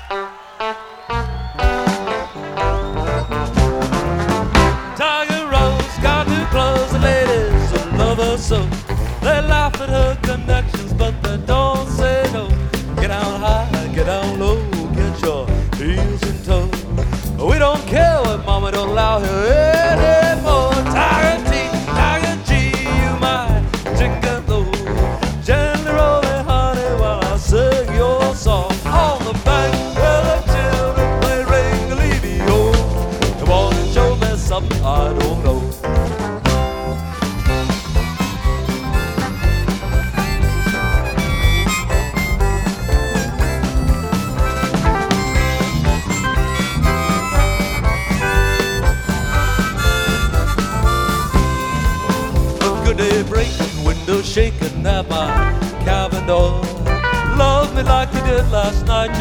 Tiger Rose got new clothes, the ladies who love her so. They laugh at her connections, but they don't say no. Get down high, get down low, get your heels in tow. We don't care what mama don't allow her anymore. Tiger G, you my gigolo. Gently roll it, honey, while I sing your song. On the bank where the children play ring-a-lee-dee-o. Come on and show me something I don't know. Good day breaking, windows shaking at my cabin door. Love me like you did last night.